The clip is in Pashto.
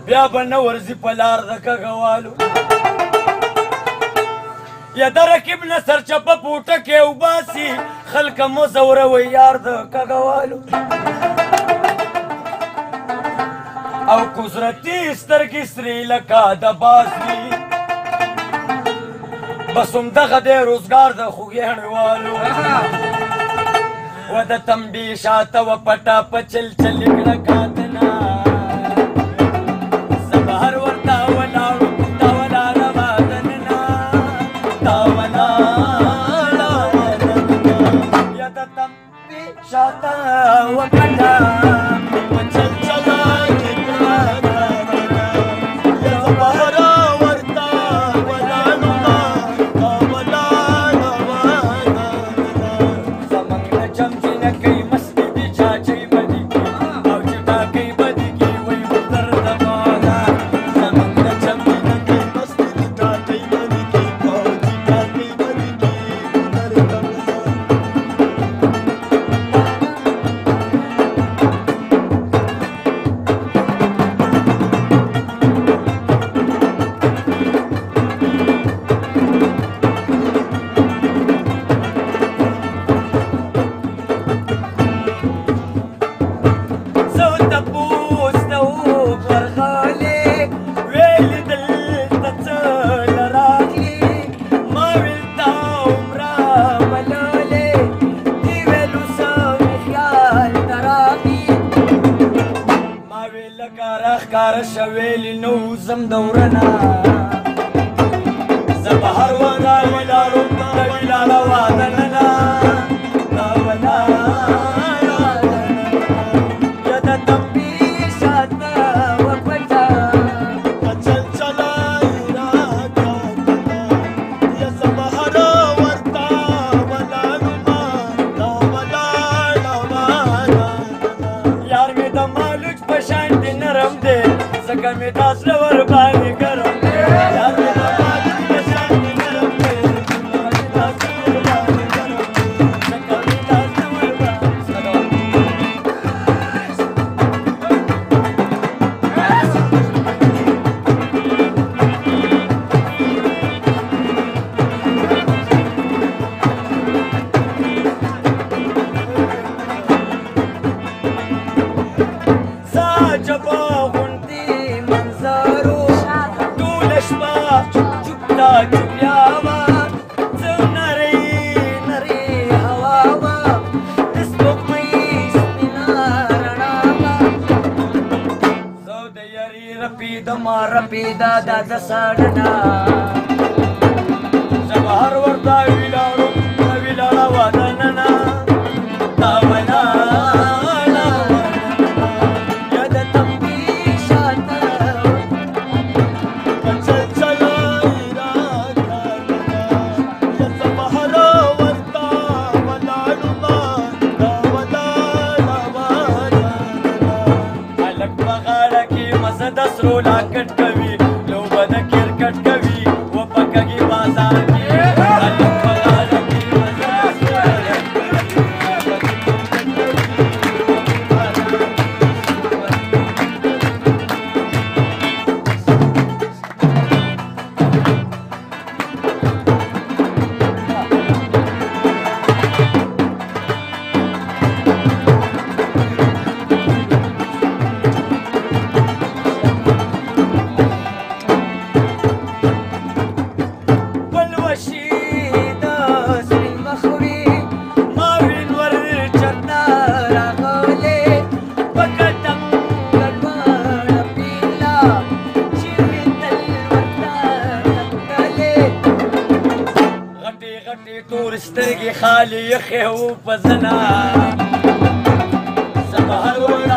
بیا به نه ورځي په لار د کږوالو یا د رقیب نه سرچپه پوټه کې وباسي خلکه مو ځوروي یار د کږوالو او قدرتي سترګې سرې لکه د باز وي بس همدغه دی روزګار د خوږیاڼوالو و د تمبې شاته و پټه په چل چل کړه کاتنه زه بهر ورته ولاړو تا ولاړه وادننه تا ولاړه وادننه یا د تمبې شاته و پټه په چل چل ښکاره شویلې نو زم دورنه زه بهر ورته ولاړم د ولاړه وادننه دا ولاړه یا د تمبې شاته وپټه په چل چلای راکاتنه یا زه بهر ورته ولاړم دا ولاړه وادننه یار مې د مالوچ په شان دې نرم دی ځکه مې دا زړه ورباندې ګرم دی یار مې د مالوچ په شان دې نرم دی ځکه مې دا زړه ورباندې ګرم دی ځکه مې دا زړه رپیدا دا د ساړنا زه بهر ورته ولاړم د ولاړه وادننه دا ولاړه یا د تمبې شاته په چل چلای راکاتنه یا زه بهر ورته ولاړم دا ولاړه وادننه هلک په غاړه کې مزه د سرو لاکټ کوي لوبه د کرکټ کوي و په کږي بازار کې هلک په غاړه کې مزه د سرو لاکټ سترګې خالي یخې و په زنه زه بهر